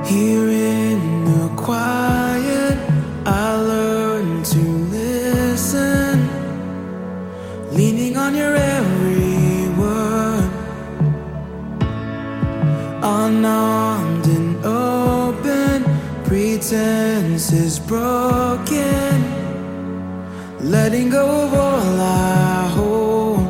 Here in the quiet, I learn to listen, leaning on your every word, unarmed and open. Pretense is broken, letting go of all I hold.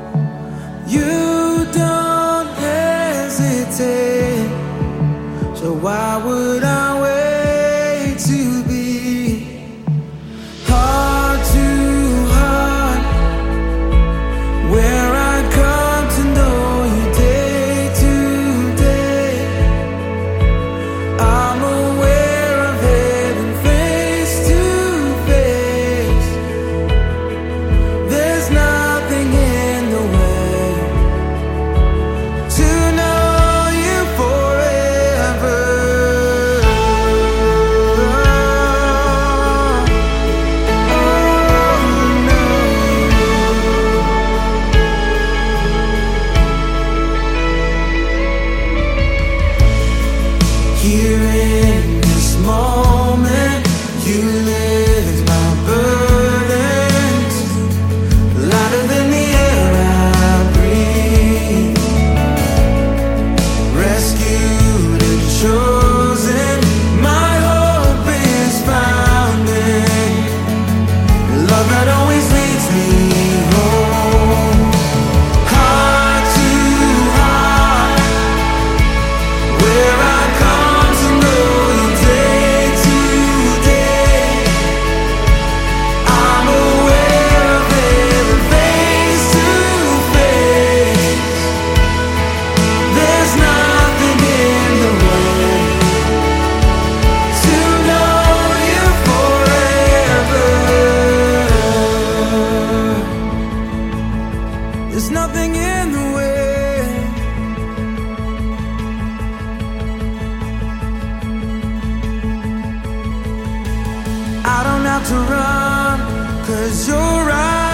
You don't hesitate, so why would I wait to be heart to heart, where I come to know you day to day? I'm aware of heaven face to face. There's nothing in the way to know you forever. Here in this moment, you lift my burdens, lighter than the air I breathe. Rescued and chosen, my hope is found in love that always leads me home. Heart to heart, where I come to know you day to day. I'm aware of heaven face to face. There's nothing in the way to know you forever. There's nothing in the way. I don't have to run, 'cause you're right.